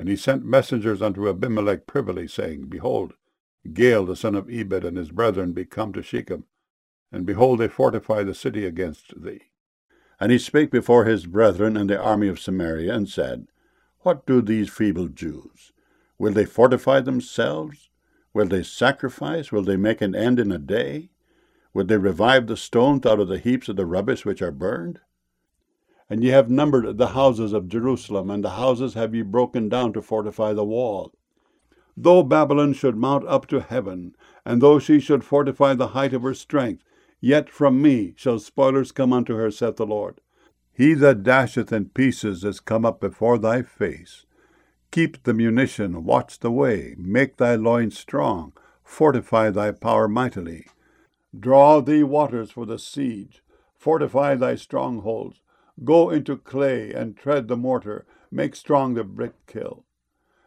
And he sent messengers unto Abimelech privily, saying, Behold, Gaal the son of Ebed and his brethren be come to Shechem, and behold, they fortify the city against thee. And he spake before his brethren and the army of Samaria, and said, What do these feeble Jews? Will they fortify themselves? Will they sacrifice? Will they make an end in a day? Will they revive the stones out of the heaps of the rubbish which are burned? And ye have numbered the houses of Jerusalem, and the houses have ye broken down to fortify the wall. Though Babylon should mount up to heaven, and though she should fortify the height of her strength, yet from me shall spoilers come unto her, saith the Lord. He that dasheth in pieces is come up before thy face. Keep the munition, watch the way, make thy loins strong, fortify thy power mightily. Draw thee waters for the siege, fortify thy strongholds. Go into clay and tread the mortar, make strong the brick kiln.